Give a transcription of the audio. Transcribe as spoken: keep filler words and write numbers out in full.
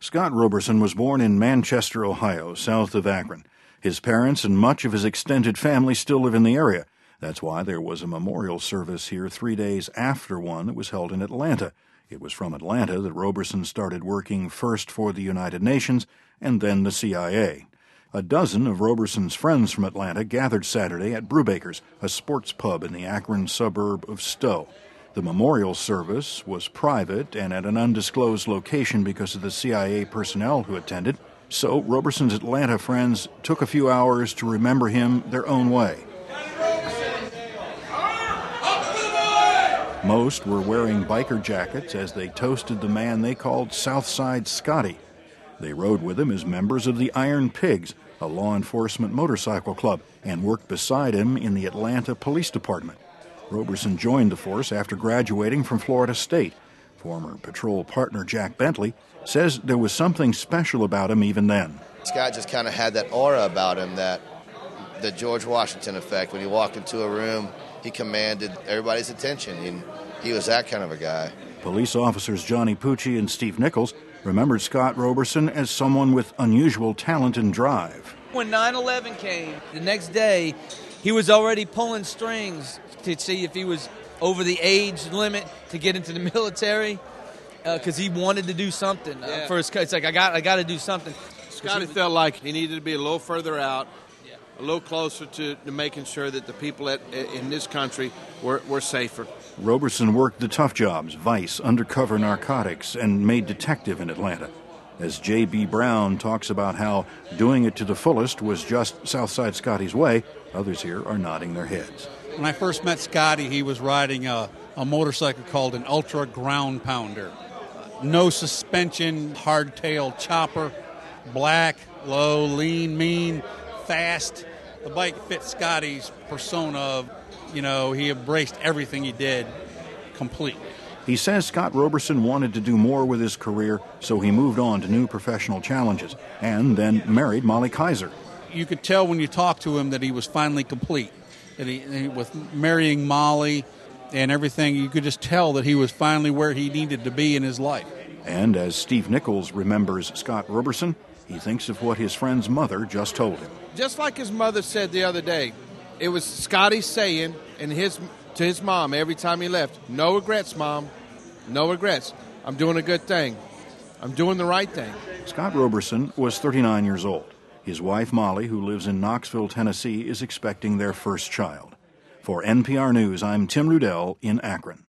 Scott Roberson was born in Manchester, Ohio, south of Akron. His parents and much of his extended family still live in the area. That's why there was a memorial service here three days after one that was held in Atlanta. It was from Atlanta that Roberson started working first for the United Nations and then the C I A. A dozen of Roberson's friends from Atlanta gathered Saturday at Brubaker's, a sports pub in the Akron suburb of Stowe. The memorial service was private and at an undisclosed location because of the C I A personnel who attended, so Roberson's Atlanta friends took a few hours to remember him their own way. Most were wearing biker jackets as they toasted the man they called Southside Scotty. They rode with him as members of the Iron Pigs, a law enforcement motorcycle club, and worked beside him in the Atlanta Police Department. Roberson joined the force after graduating from Florida State. Former patrol partner Jack Bentley says there was something special about him even then. Scott just kind of had that aura about him, that the George Washington effect. When he walked into a room, he commanded everybody's attention, and he was that kind of a guy. Police officers Johnny Pucci and Steve Nichols remembered Scott Roberson as someone with unusual talent and drive. When nine eleven came, the next day, he was already pulling strings to see if he was over the age limit to get into the military, because uh, he wanted to do something uh, yeah. for his. It's like I got, I got to do something. Scotty felt like he needed to be a little further out, yeah. a little closer to, to making sure that the people at, in this country were, were safer. Roberson worked the tough jobs, vice, undercover narcotics, and made detective in Atlanta. As J B. Brown talks about how doing it to the fullest was just Southside Scotty's way, others here are nodding their heads. When I first met Scotty, he was riding a, a motorcycle called an Ultra Ground Pounder. No suspension, hardtail chopper, black, low, lean, mean, fast. The bike fit Scotty's persona of, you know, he embraced everything he did completely. He says Scott Roberson wanted to do more with his career, so he moved on to new professional challenges and then married Molly Kaiser. You could tell when you talked to him that he was finally complete. That he, he, with marrying Molly and everything, you could just tell that he was finally where he needed to be in his life. And as Steve Nichols remembers Scott Roberson, he thinks of what his friend's mother just told him. Just like his mother said the other day, it was Scotty saying and his to his mom every time he left, "No regrets, Mom. No regrets. I'm doing a good thing. I'm doing the right thing." Scott Roberson was thirty-nine years old. His wife, Molly, who lives in Knoxville, Tennessee, is expecting their first child. For N P R News, I'm Tim Rudell in Akron.